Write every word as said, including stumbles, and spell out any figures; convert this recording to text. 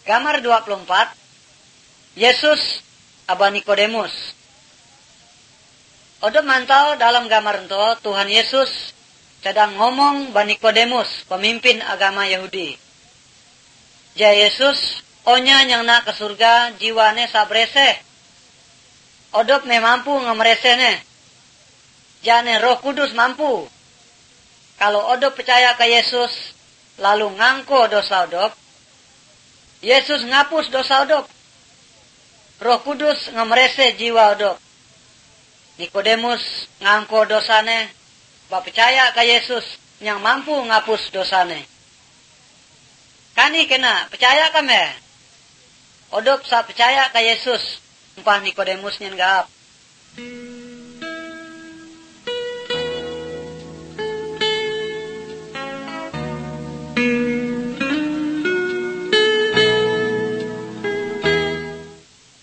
Gambar dua puluh empat. Yesus aba Nikodemus. Odo mantau dalam gambar itu Tuhan Yesus sedang ngomong ba Nikodemus, pemimpin agama Yahudi. Ja Yesus onya yang nak ke surga jiwane sabrese. Odop me mampu ngemresene. Jane Roh Kudus mampu. Kalau odop percaya ke Yesus lalu ngangko dosa odop, Yesus ngapus dosa odop. Roh Kudus ngemrese jiwa odop. Nikodemus ngangko dosane, ba percaya ke Yesus yang mampu ngapus dosane. Kani kena percaya kame. Odop sa percaya ke Yesus, umpah Nikodemus nyen gap.